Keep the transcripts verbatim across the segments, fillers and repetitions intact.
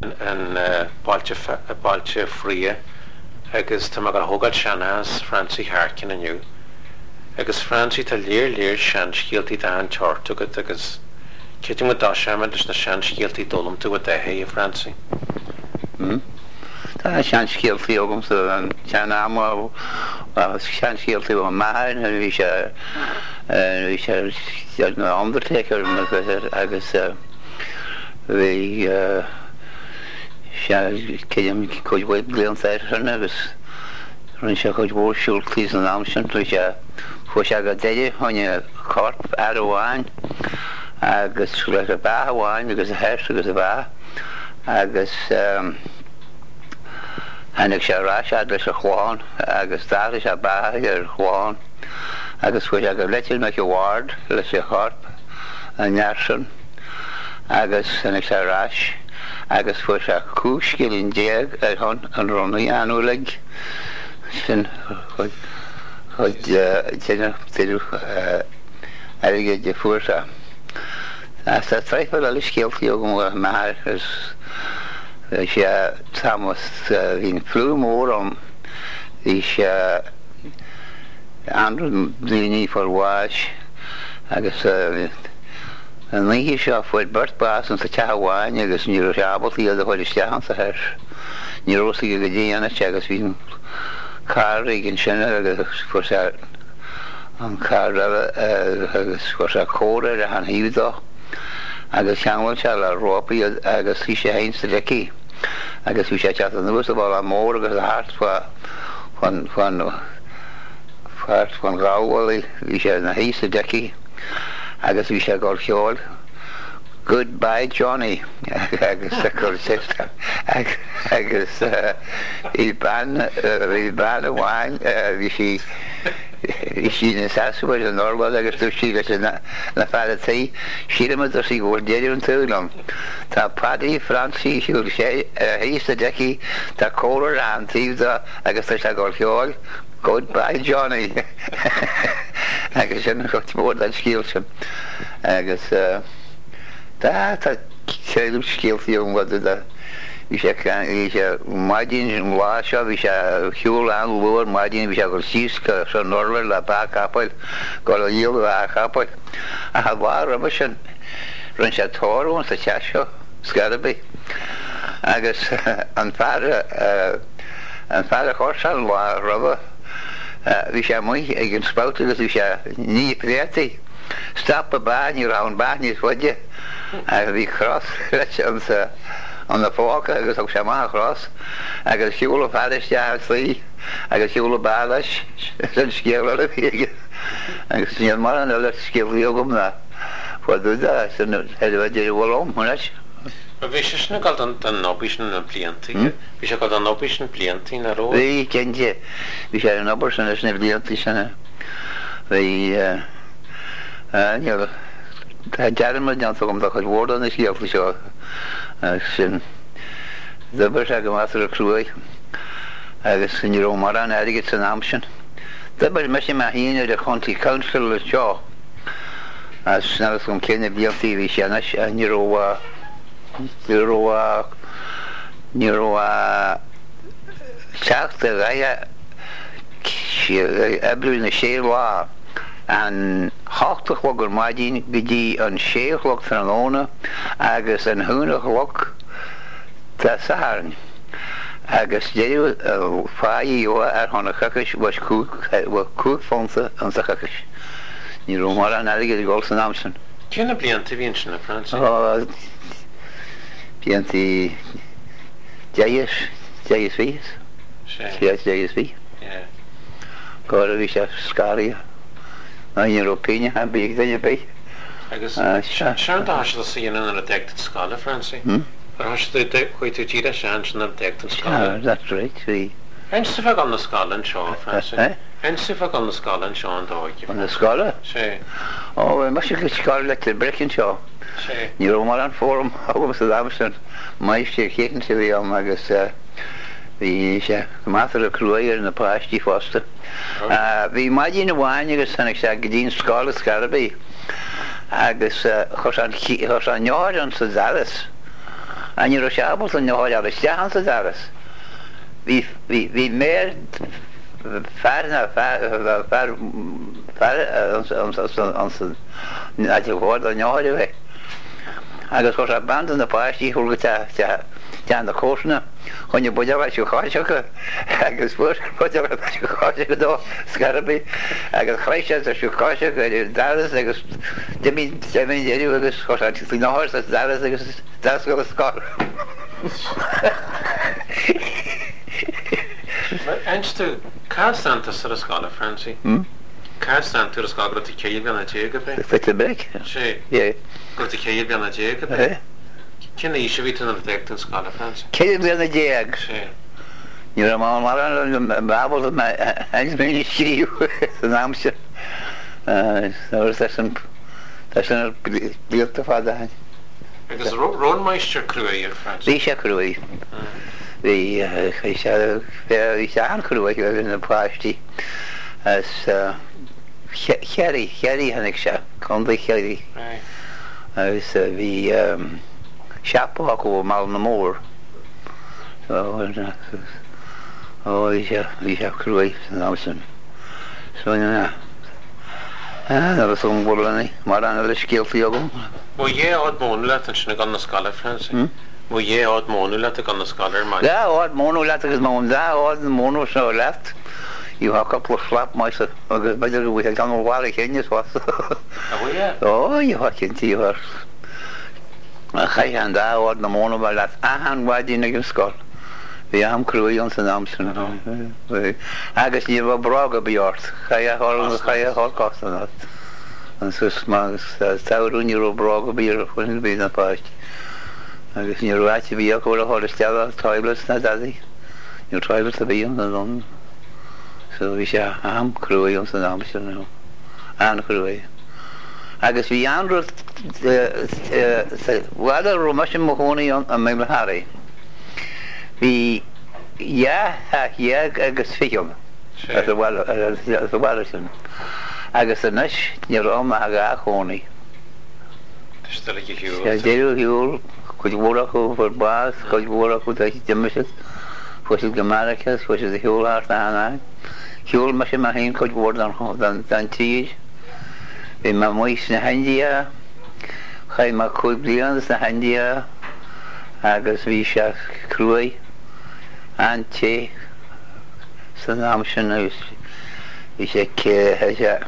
an bailte fria agus tá mar thugad seannas Francie Harkin aniu agus Francie tá léir léir sean scialtaí dá an teart agad agus céitim go dá seaman leis na sean scialtaí dólam tú a dthe a Francie. Tá sean scialtaí agam sa an sean amá sean scialtaí ó maithir a bhí sé bhí sé na Undertaker agus bhí céim chuidhhaid blion féidirna agus rinn sé chuid bhór siúltaí an amsin tu sé fu se go déide tháine corp ar amháin agus leis a bá amháin agus a heist agus a bá agus hanig sé ráisiad leis a chláin agus dáir sé bá ar chláin agus fu se go leitiil me go bhard leis a corp a nearsan agus hanig sé ráis agus fu se cúscilín déag ar an runnaí anúlaigh sin chuid chuid tíú aige de fuairsa. Tá treifa le scialtaí agam go maithir gus sé támas hín flú mór am hí sé andra daoine forháis agus an líhí seo fuid birtbás an sa teháin agus ní seabaltaí a chuir isteach sa thir ní rosaí go dtíana agus bhín car gin sinne agus fu sé an car agus fu sé córa a an híúdá agus seanhfuil se le rópaí agus hí sé hain sa leici agus bhí sé te an nuas a bhil a mór agus a hart fan fan fan gáhfuil hí sé na hí sa deici agus bhí sé gáil cheáil Goodbye Johnny agus securtista agus i ban i ban a bháin bhí si i sí na sasafuid an Norwad agus tú sí leis na fadaí siadamad ar sí bhór déidir an túlam. Tá Paddy Francie siúil sé híos a deici tá córa an tíomhda agus tá se gáil cheáil Goodbye Johnny agus sin chuit mór an scíal sin agus Tá tá céadú scialtaí an bhd a bhí sé bhí sé maidín an bhá seo bhí sé siúil an luair maidín bhí sé go síosca sa Norway le bá capáil go le díal a capáil a cha bhá rubba sin rinn sé tóirún sa te seo scarabí agus an fear an fear chóirseán bhá rubba bhí sé mu ag an spáta agus bhí sé ní prétaí stop a báin ar an báin is fuide a bhí chras an na fáca agus ag sé maith chras agus siúla fadiste slí agus siúla báis san scéal a bhíige agus sníad mar an le scéalaí agam na fuúda san heidir bhilm muis. Bhí sé sna gáil an nóbis na bliantaí bhí sé gáil an nóbis na bliantaí na ró? Bhí cénte bhí sé an nóbar san na bliantaí sanna bhí Tá dearmad an gom chuid bhór an is chéalta seo sin dubar se go más a cruúi agus sin ró mar an aige san amsin. Dubar me sin me híine de chuntaí council le seo as snelas gom céine bliantaí bhí séna níró níró níró teachta gaithe ebrú na séhlá an háchtach gur maidín go dtí an séchlog san óna agus an húnach log tá saharin agus déú fáí ó ar tháina chachas was cúg fónsa an sa chachas. Ní ró mar an aige gáil san amsan. Céanna blianta bhíonn sin na Francie? Bliantaí déis déis víos déis déis ví. Gáir a bhí sé scária an Européine ha bí daine bé. Agus sean dá se síon ar a deachtain scála Francie? Ar chuid tú tíre sean sin ar deachtain scála? That's right, sí. Ein sa bheith an na scála an seo, Francie? Ein sa bheith an na scála an seo an dóige? An na scála? Sí. Ó, mar se go scála le tir brecin seo. Sí. Ní ró mar an fóm agam sa dámastan mais sé chéan sa bhí am agus bhí sé mátar a cruúir na páistí fásta. Bhí maidín bháin agus sannig sé go dtíon scála scarabí agus chus an neáir an sa Dallas an you shabbles and you hold a chance at us. We we we made far na far far far on on na je hoort dan jou weg. Agus was a band in the party who got ta ta the course when you put your shock agus first put your shock do scarby agus fresh as you cosh dallas agus demi demi you agus was at the horse as dallas agus that's what it's called. Einstu Carstanta ar a scala Francie. Hmm? Carstanta ar a scala groti ceir gan a dhéga be. Fit a break. Sí. Yeah. Groti ceir gan a dhéga be. Cyn eisiau fi tyn ar ddeg ar scala Francie. Ceir gan a dhéag. Sí. You're a man, man, babble of my hands many shrew, the Namshire. Uh, so that's an that's an built of other. Agus Ron Meister crwy ar Francie. Lisha Cruy. The uh, the Shan Cruy in the party as uh, Cherry, Cherry Hannicksha, Conley Cherry. Right. As uh, the um, Shapwalk over Malnamore. So, uh, oh, Lisha, Lisha Cruy, Namson. So, yeah. Ah, that was some woolly, Maran of the skill for you. Mwy ie oed mônwlat yn sy'n gan y scala Francie. Mwy ie oed mônwlat yn gan y scala ar Da, oed mono lat agus món, da, oed mono so left. You have a couple of slap mice, agus bydder we have done a while again, yes, was. Oh, you have to see her. A chai hand da, oed na mono ba lat. Ahan wadi na gym sgol. Fi am crwy ond sy'n amser. Agus ni efo brog o biort. Chai a hol, chai a hol cost yn dat. Yn sys mag, tawrwn ni ro brog o biort, chwn i'n bydd na past. Agus ni ro ati fi ac o'r hol ystafell, toilets na daddi. Ni'r toilets a fi ond yn ond. So fi si am crwy ond sy'n amser nhw. An crwy. Agus fi anrw, wada romasyn mohoni ond yn mewn lahari. Fi, ia, ia, agus ffigwm. As y Wallerson. Agus y nes, ni'r om ag a choni. Dystal ag i hiwl. Ja, dyrw hiwl, gwyd wrach o fyr bas, gwyd wrach o dweud dymusydd. Fwysyd gymaracas, fwysyd y hiwl ar na hana. Hiwl mas yma hyn, gwyd wrach dan tîd. Fi ma mwys na handia. Chai ma cwy blians na handia. Agus fi siach crwy. Ante sy'n amser na eisiau eisiau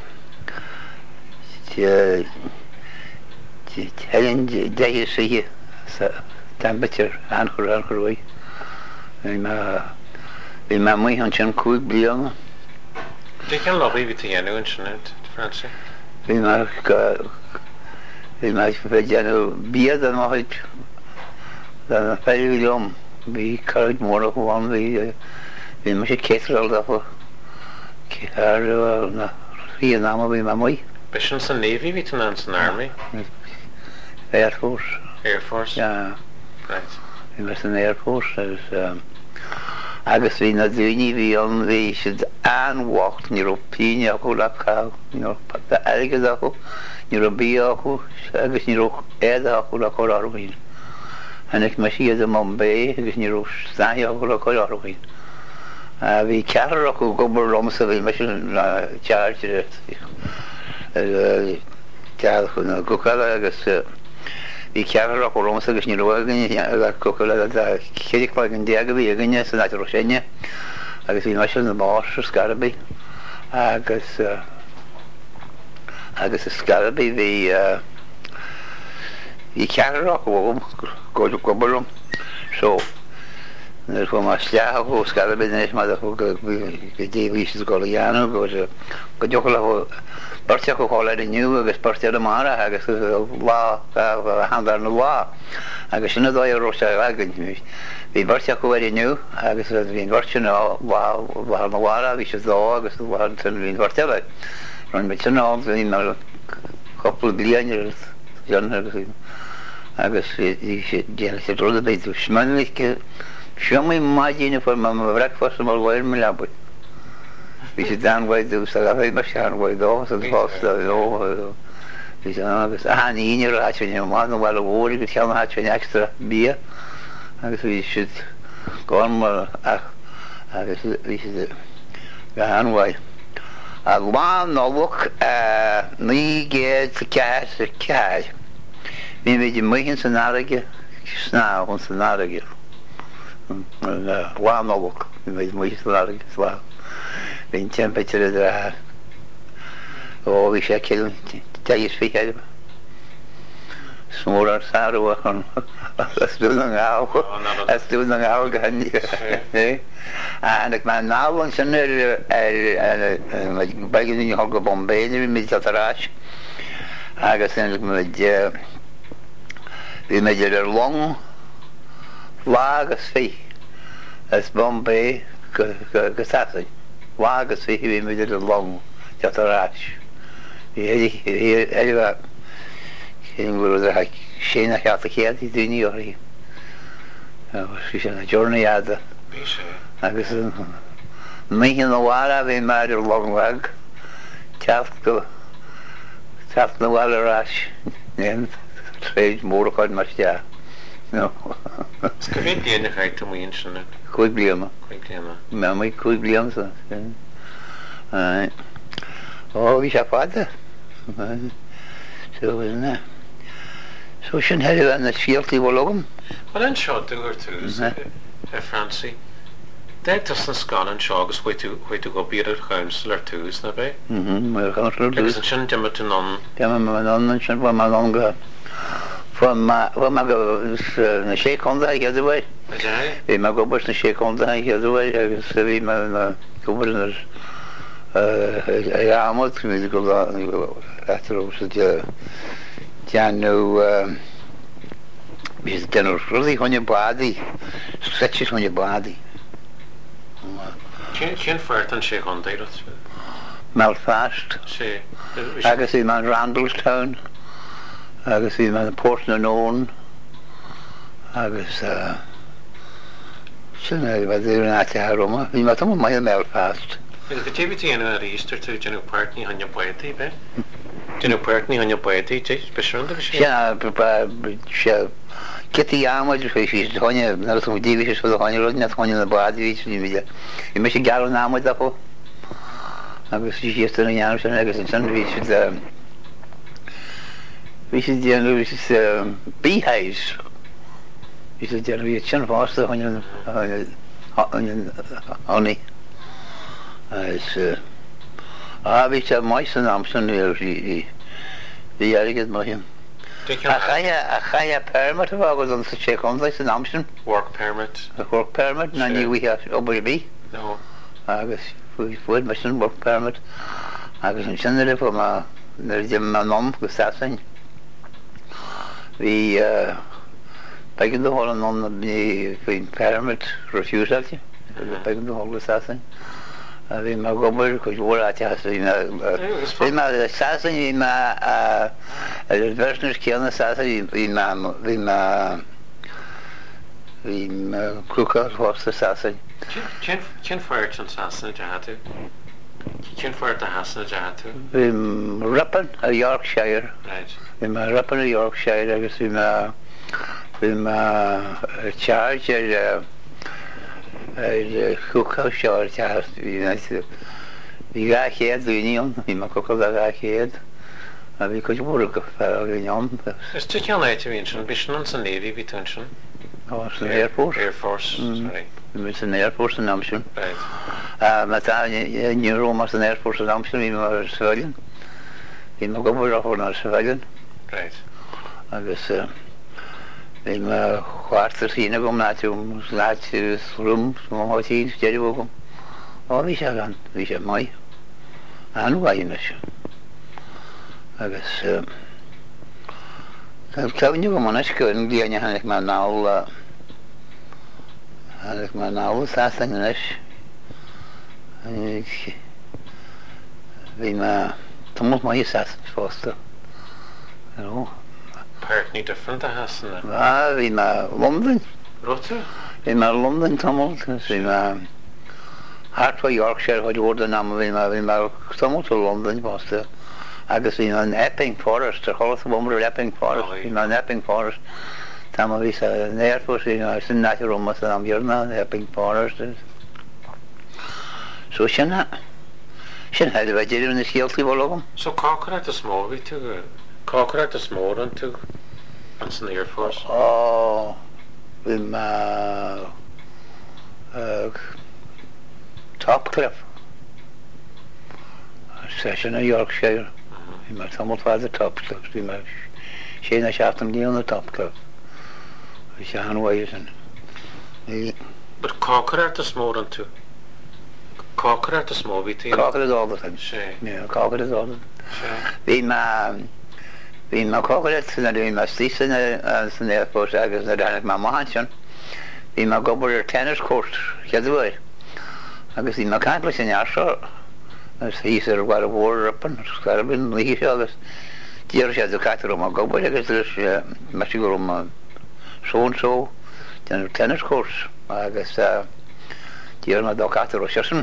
Helen dau sy'n temperature anchor anchor wy. Fi ma mwy hwn sy'n cwyd blion. Di gan lobi fi ti enw yn sy'n Francie? Fi ma fi ma fyd enw biad yn ohyd dan y ffeiliom. Fi carryd môr o hwn fi fi ma sy'n ceithral da fo ar na rhi yn am o fi ma mwy. Bys yn sy'n Navy fi tyn yn sy'n Army? Air Force. Air Force? Ja. Right. Fi ma sy'n Air Force agus fi na dwyni fi ond fi sydd anwacht ni ro pini ako la cael ni ro pata ergyd ako ni ro bi ako agus ni ro eda ako la kor arwyn. Hannig ma si ydw Mumbai, agos ni ro stau o gwrdd o'r arwyn. Fi carar o gwbl romsa fi, ma si'n charge Cael chwn o gwcala agos fi carar o romsa agos ni ro agos agos gwcala agos chydig plag yn diag fi agos ni sy'n adro sienia. Agos fi ma si'n mors o sgarabi. Agos agos y sgarabi fi I carar o gwbl, gwyd o gwbl rhwng. So, Nes fo ma slia o sgarabi nes ma ddech o gyddi fi sydd gol i anw, gyddiwch o la o bartiach o choler yn niw, agos bartiach y mara, agos la, handar yn y la. Agos yna ddoi o rosa ag yn fi bartiach o wedi niw, agos fi'n bartiach yn la yn y wara, fi sydd ddo, agos fi'n bartiach ag. Rwy'n beth yna, fi'n mewn cwpl bilion i'r jan, agos fi'n dianach sydd roedd y beth, sy'n Siom i imagine for my breakfast mal wair mi labwy. Fi sydd dan waith dw sa gafai ma sian waith o, sy'n fos da o. Fi sy'n agos, a han un i'r hatch yn yma, yn wal o wori, fi sian hatch yn extra bia. agus bhí siad gáin mar ach agus bhí siad go anmhaid. A bháin nóbhach ní géad sa cead sa cead. Bhí méid i mhuichinn san airige sná chun san airige. Bháin nóbhach bhí méid mhuichinn san airige slá. Bhín temperature idir a ó bhí sé cil teis fi heile. Smór ar sáú chun as dún an gáil as dún an gáil go hanní. Ag má nálan sin ar bagin í hog go Bombay bhí mé atarráis agus bhí méidir ar long lágus fi as Bombay go sasain. Lágus fi bhí méidir ar long atarráis. Bhí éidir bhfuil a séna cheart a chéad í dúine orí. Sí sin na journeyada. Agus mhuichinn na bhara bhí mar ar long teacht go teacht na bhara ráis néan tréid mór chuid mar stea. No. Go bhí bliana chaid mhuiinn sin. Cúig bliana. Cúig bliana. Me mé cúig bliana sa. Ó bhí sé fáda. So na. So sin heile an na síaltaí bhil agam. Well an seo dúir tús ar Franci. Détas na scan an seo agus chuid tú go bíad ar chaimsil ar tús na bé? Mhm, mar gan rúd. Agus an sin deimar tú non. Deimar man an sin bhfuil man an go bhfuil ma go na sé conda a cheadú bhaid. Bhí ma go bus na sé conda a cheadú bhaid agus bhí ma na cúmar ar amod mí go letarú sa deanú bhí deanú rudaí chuine bádaí stretchis chuine bádaí. Cén fuirt an sé chun déad? Belfast. sé. Agus bhí man Randallstown agus bhí man Portnanon agus sin bhd ar an áte Roma. Bhí mat am mai Belfast. Go tíbití ana ar Easter tú genú partní hanne poetí be? Genú partní hanne poetí te speisiúnta go sé? sé Kitty ámaid fé sí tháine nar som dívis fu háine rodin a tháine na bádaví ní mé. I me sé gar an ámaid a fó. Agus sí sé an jaar sin agus an sin ví ví sé déanú ví beehives. Ví sé déanú ví sin fásta háine háni. A ví sé mais an amsan ví ví agad mai him. A chaia permit of agad an sa sé condas an amsan. Work permit. A work permit na ní ví obair bí. No. Agus fuid me sin work permit agus an sinnne fu ma nar dim ma nom go sasin. Bhí begin do hol an nom ní fuin permit refusal. Begin do hol go sasin. Bhí ma gobar chuid bhór áte bhí ma sasan bhí ma versnar ceanna sasan bhí ma bhí ma bhí ma cúca hósta sasan. Cén fuirt an sasna dehatú? Cén fuirt a hasna dehatú? Bhí Ripon a Yorkshire. Right. Bhí ma Ripon a Yorkshire agus bhí ma bhí ma charge ar cúca seo teas bhí ga chéad dúíon, bhí ma cúca a ga chéad a bhí chuid bhór go fel a gníom. Is tu cean éit a bhíon sin, bhí sin an san Navy bhí tún sin? Á san Air Force. Air Force, sorry. Bhí san Air Force an amsin. Right. Ma tá ní Roma san Air Force an amsin bhí mar civilian. Bhí ma go bhór a chun ar civilian. Right. Agus bhí ma chháirtar sína gom náitiúm láitiú rúm mátíí déidir gom. Á bhí sé gan, bhí sé mai. Anú bhaine se. Agus ceanne go mana scoin bhíine hanig mar náil hanig mar náil sásan inis. Bhí ma tumult mai sásan fásta. Partní different a hasna? Ah, bhí ma London. Rota? Bhí ma London tumult, bhí ma Hartford, Yorkshire, chuid bhór den am bhí ma bhí ma tumult ó London fásta. Agus bhí ma an Epping Forest, ar cholas bhomra Epping Forest, bhí ma an Epping Forest. Tá ví an Air Force sin na Roma an bjorna helping partners. So sinna sin heidir bheit idir na scialtaí bhlagam. So cácar a smó bhí tú cácar a smó an tú an san Air Force? Ó bhí má Topcliffe session in Yorkshire. Bhí mar tamilfád a Topcliffe, bhí mar sé na seachtain díon na Topcliffe. Bhí sé anhaid. But cácar a smó an tú? Cácar a smó bhí tú? Cácar is all the time. Sé. Yeah, cácar is all the time. Sé. Bhí má bhí má cácar na bhí má slísa na san Air Force agus na dánach má mahansin. Bhí má gobar ar tennis court cheadúir. Agus bhí má campla sin arseo. Agus hí ar bhar a bhór uppan, scarabin lí se agus díar sé do caitar má gobar agus leis me si go má so-and-so den tennis court agus díar má do caitar ó sesin.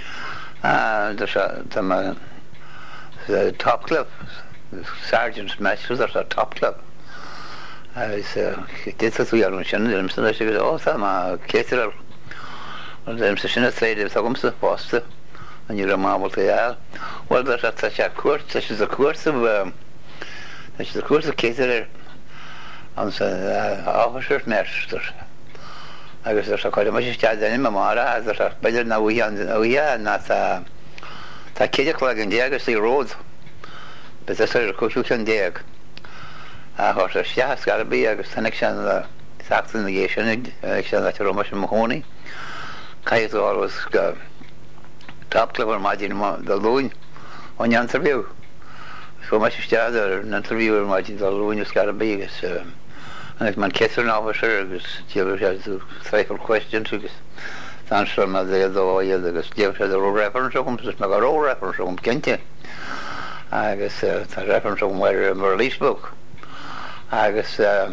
Tá má Topcliffe, Sergeant's match was a Topcliffe. Agus dit tú ar an sin im san leis ó tá má céitir an im sa sinna tréidir tagumsa posta an dúr mábalta eall. Well tá sé cuat tá sé a cuasa tá sé a cuasa céitir an sa áfasir meistar. Agus ar sa chuir mu sé daine má mára as beidir na uí an uí na tá tá céidir le an déagus í ród. But that's a cushion can dig. A horse a shas got to be a connection the Saxon negation, action that Romish Mahoney. Kay's always go top clever imagine the loon on your interview. So much stars or an interview imagine the loon has got to be is and if man kisser an officer is Jill has to cycle questions to answer them as they though you the Jill has a reference of them, just make a roll reference of them, can't you? Agus tá reference an bhar mar release book agus a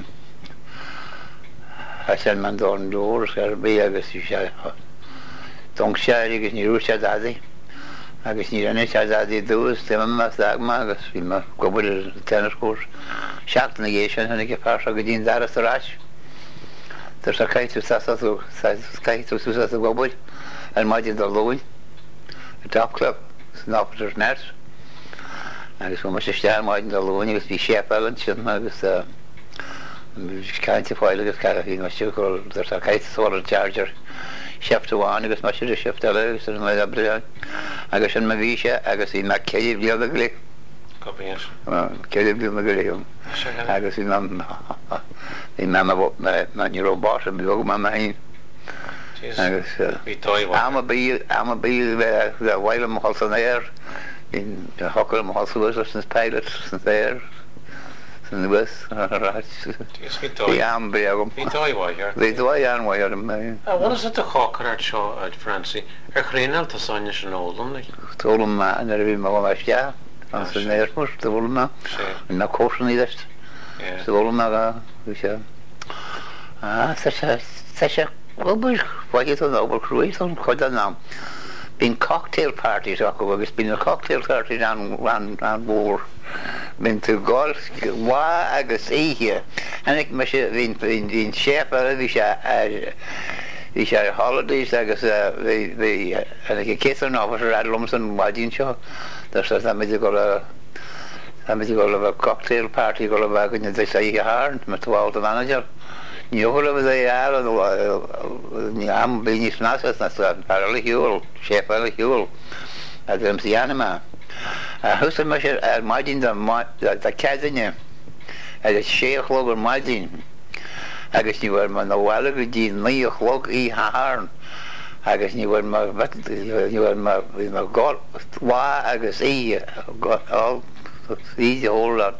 sin man don dór ar bí agus sé don sé agus níú sé daí agus ní rinne sé daí dús te mas agma agus bhí mar gobar tennis court seachtain na géisi hanna go pá go dtíon daras arás Tar sa caiitú saú caiitú sú a gobar an maidin do lóin a Topcliffe nápatar net agus bfu mar sé stear maidin do lóin agus bhí sépalan sin agus caiinte fáil agus ce hí mar siúil tar sa caiitú an charger seaptaháin agus mar siú seapta agus an le breáin agus sin ma bhí sé agus í me céidir bliad a glé céidir bliad a gléom agus í í me me ní robá a bíog me hain agus am a bí am a bí bhile mo hol san éir in hocker am hosú san pilot san éir san bus í am beagam Bhí dóhhair Bhí dó anhair am me What is it the chocar seo at Francie? Ar chréinal tá saine sin ólam tólam me an ar bhí me me ste an san éirmór tólam me na cósan í leist tólam me a bhí sé sa sé bhfuil fáid an ábal cruúis an chuid an nám. Bín cocktail parties acu agus bín a cocktail parties an an bhór. Bín tú gáil bhá agus ihe. Hanig me sé bhín bhín séfa bhí sé bhí sé holidays agus bhí hanig cé an áfas ar lom san maidín seo. Dar sa meidir go a meidir go le cocktail party go le bh gonne dé ihe háint me túáil a manager. Níohfuil bh é eall ní am bíní snáas na parala hiúil séfeile hiúil a dm sí anime. Thusa me sé ar maidín cedaine a séchlog ar maidín agus ní bhfuir man nóhhaile go dtí ní chlog í háarn agus ní bhfuir mar gáhá agus í í hólan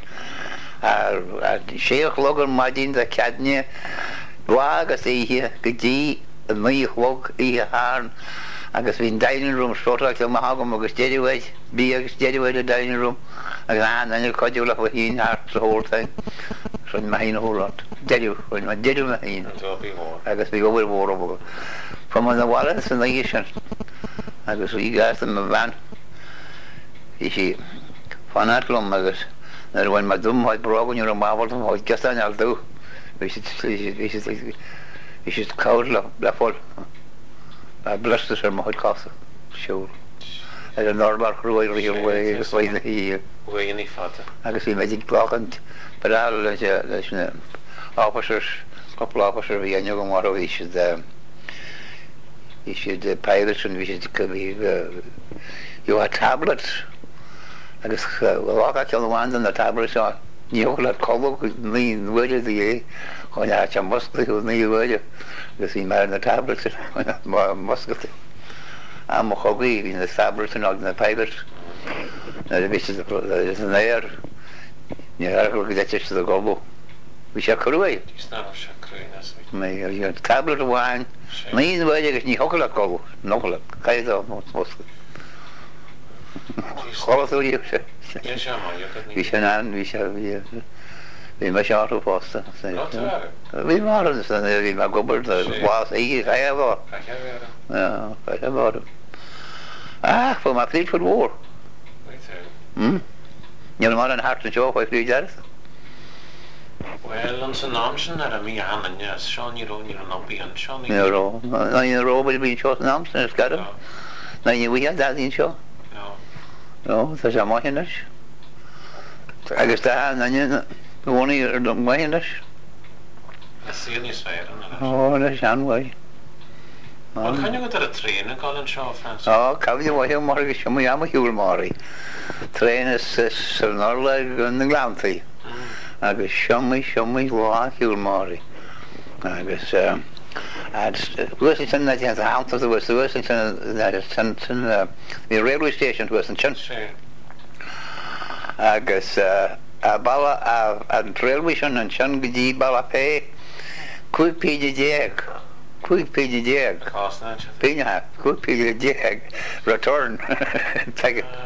séchlog ar maidín de ceadne bhá agus ihe go dtí ní chlog í háarn agus bhín dining room sóach le hagam agus déidirhid bí agus déidirhid a dining room agus an an coidú le hín ar sa hóltain san ma hín hólat déidir chuin ma déidir na hín agus bhí gohfuil mór go Fa man na bhile san na sin agus í gas an ma bhean hí si fanarlumm agus nar bhain mar dumhaid braganú an mábhaltam háid gasán al dú Vi should cowd la full. I blessed us from Mahod Casa. Sure. As a normal crew here way way the here. Way any fata. I can see magic clock and but all as a officers, couple officers we and you go more we should um you should uh, pilots and we should be uh, you had tablets. I guess uh, well I tell the ones on the tablets are nhiều lần có một người với cái gì họ nhà chăm mất cái người với cái gì mà nó tablet mà mất cái à một khâu cái cái tablet nó là pilot nó là biết là nó là nhà ra cái cái cái globo vì sao cứ vậy mày cái tablet one mấy với cái gì họ cứ là globo nó là cái đó một một khó thôi chứ vi ska nan vi ska vi vi måste ha det fast vi har det så när vi går bort så vad säger jag jag var ja jag var ah för mig flyt för war mm jag har en hart och jag flyt där well on så namsen är mig han ja Sean you don't you know be on Sean ja då nej då vill vi köra namsen ska det nej vi har det inte så no så jag måste inte jag guess that and then the one here don't way in this I see any side oh that's an way well can you go to the train and call and show France oh can you way more que chamo ya mo hiul mari train is so not like in the ground thing I guess show me show me what hiul mari I guess um and Washington that has a house of the West Washington that is in the railway station was in Chin agus a balla a an railway station and Chin gdi balla pay quick page jag quick page jag cost that pina quick page jag return take it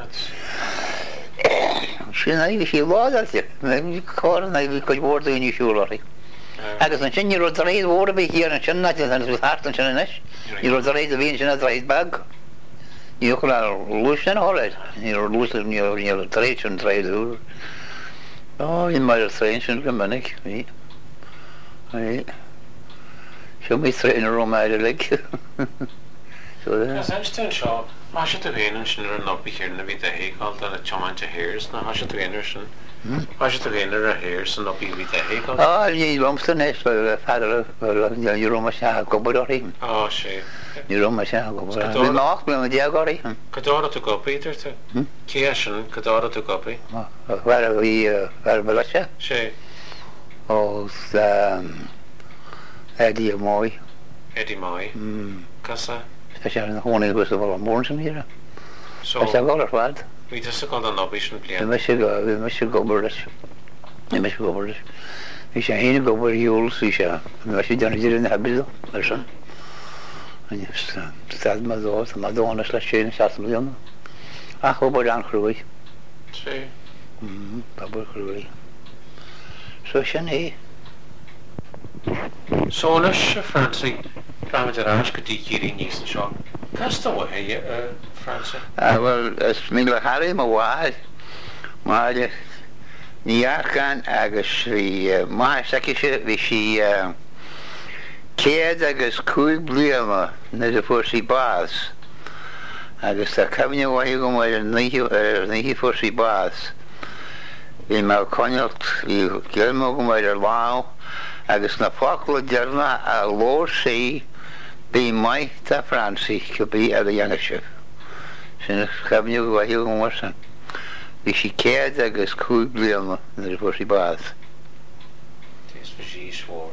she nay she was that maybe call nay could word in you lorry agus an sin ro reid war be hier an sin net an hart an sin is you ro reid be sin reid bag you could lose an all you ro lose you you trade and trade oh in my train gemanic me I show me straight in a room I like so that's interesting show ma should have been and not be here in the video he called on a chaman to hears na ha should be interesting I should have been there here so not be with the hay oh you lumps the nest for father you room a go body oh she you room a go we knock me on the agori Cadora to go Peter to Kiashan Cadora to copy where we where Malaysia she oh um Eddie Moy Eddie Moy Casa special one was the morning here so I got it what we just called an ambition plan. We must go. We must go over this. We must go over this. We shall heen go over Yules. We shall. We must do it in the habit. Listen. And just start my doors. My door on a slash chain. Start my down. Ah, go over down Cruy. See. Hmm. Over Cruy. So shall So nice, Francie. Ramage Rash could teach you in East Shop. That's the way, uh, Francie. Ah, well, it's me like Harry, my wife. My Niarkan agus vi my secretary vi she Kid agus cool bliama na de forsi bas. Agus ta kamne wa go mo ni ni forsi bas. Vi ma konjolt vi kelmo go mo lao agus na faklo derna a lo see be my ta Francie could be at the youngship. Sin kamne go hi go mo san. Vi she Kid agus cool bliama na de forsi bas. Tis for she swore.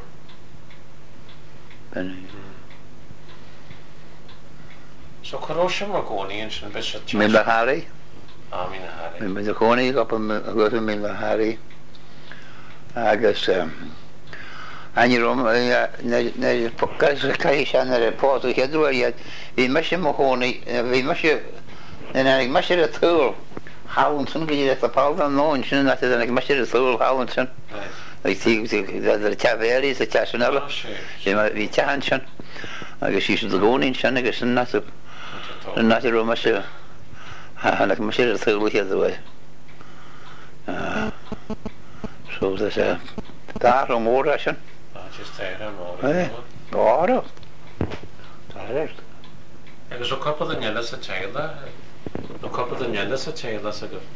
So Corrosion Margonians and Bishop Milla Harry? I mean Harry. Milla Coney up on Milla Harry. I guess um and you know ne podcast creation the report we had where yet we must Mahoney we must and I must a tool Howlinson get the power unknown that is an must a tool Howlinson. I think the Chaveri is the Chashanella. She might be Chanchan. I guess you should go in Shanagas and not a not a room, Monsieur. Like Monsieur Thil here the way. So there's a car or more ration. just there am all. Eh? Bára. Tá. Agus ó couple an yellas a teile, no couple an yellas a teile a go.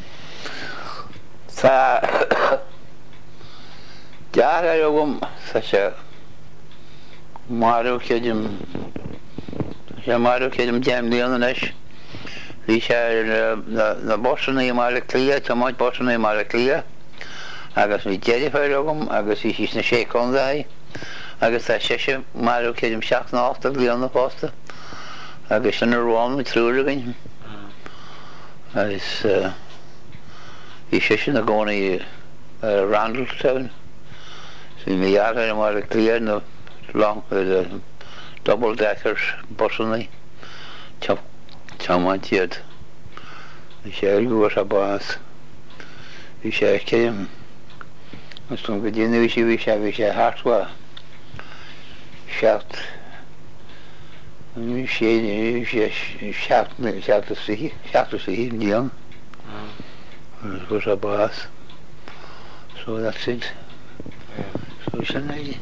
Tá dear ar agam sa se marú céidim sé marú céidim deim líana leis. Bhí sé na Bostonnaí mar le clia, tá máid Bostonnaí mar le clia, agus bhí Jennifer agam, agus bhí sís na sé condaí, agus tá sé marú céidim seach na ásta líana posta, agus sin ar bháin mit trúragain. Agus bhí sé sin na gcónaí Randallstown. Bhí mé dhearthair mar le clia na long double deckers Bostonnaí. Chamantiad. Bhí sé ar gúir a bás. Bhí sé céim. Mas tún go dtíanamh sí bhí sé bhí sé hartha seacht. Bhí sé bhí sé seacht seachtas fií seachtas fií níon. Ar gúir a bás. So that's it. So sin é.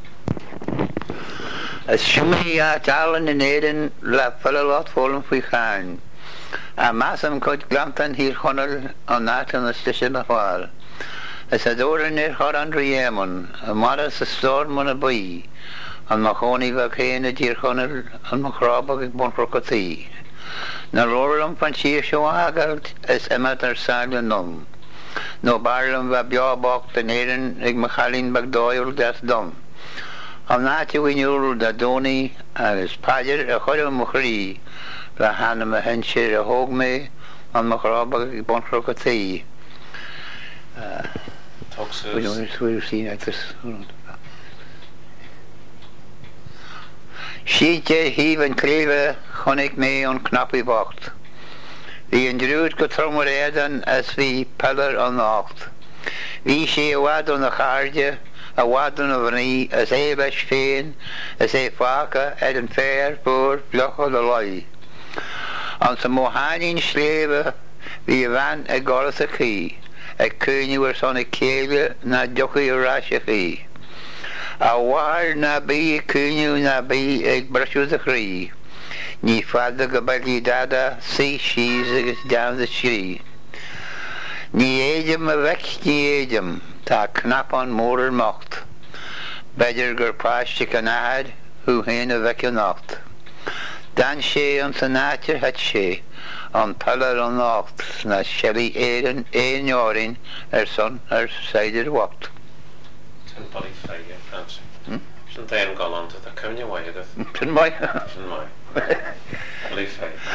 As siúmaí a talan in éireann le fellilát fólam faoi cháin. A measam chuid glamtan hír chonal an nátan na stiise na fáil. As a dóran ir chor an dréamon, a maras a stór man a buí, an machóní bheith chéana dír chonal an machrábag ag bonrocataí. Na rólam fan siar seo agalt is imat ar sáile nom. No barlam bheith beábhacht in éireann ag machalín bag dóil deas dom. Am náte bhainúil da dónaí agus paidir a chuir mo chrí le hanam a henseir a thóg mé an machrábag ag bonrocataí. Siite híh an cléimhe chonig mé an knappi bocht. Bhí an drúd go tromar éan as bhí pellar an nácht. Bhí sé a bhhadú na cháirde, a bhhadú na bhnaí as é leis féin, as é fáca ar an féir búr blecha le lai. An sa móthaín sléimhe bhí a bhain ag goras a chi. Ag cúniúir sanna céile na deochaí arás a chi. A bhhair na bí cúniú na bí ag breisiú a chrí. Ní fada go bailí dada sí síos agus dean a srí. Ní éidim a bheic ní éidim tá knap an mór ar mocht. Beidir gur práiste an ahad thu héana a bheic an nacht. Dan sé an sa nátir het sé. An pellar an nácht na selí éan éorin ar son ar saidir wacht. Sin body feige, Francie. Sin daon galanta a cymni waigad. Sin mai? Sin mai. Body feige.